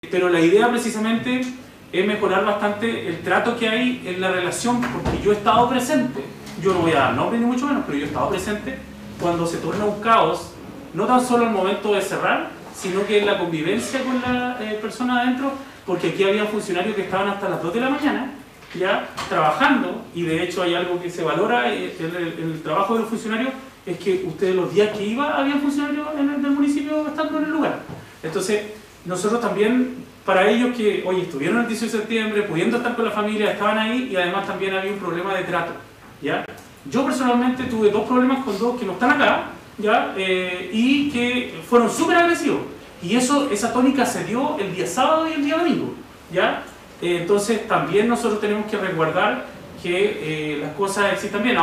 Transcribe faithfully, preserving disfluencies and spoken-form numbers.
Pero la idea precisamente es mejorar bastante el trato que hay en la relación, porque yo he estado presente, yo no voy a dar nombre ni mucho menos, pero yo he estado presente cuando se torna un caos, no tan solo al momento de cerrar, sino que en la convivencia con la eh, persona adentro, porque aquí había funcionarios que estaban hasta las dos de la mañana, ya trabajando, y de hecho hay algo que se valora en el, el, el trabajo de los funcionarios, es que ustedes los días que iba había funcionarios en el del municipio estando en el lugar. Entonces, nosotros también, para ellos que, oye, estuvieron el dieciocho de septiembre, pudiendo estar con la familia, estaban ahí, y además también había un problema de trato, ¿ya? Yo personalmente tuve dos problemas con dos que no están acá, ¿ya? Eh, y que fueron súper agresivos, y eso, esa tónica se dio el día sábado y el día domingo, ¿ya? Eh, entonces también nosotros tenemos que resguardar que eh, las cosas existan bien.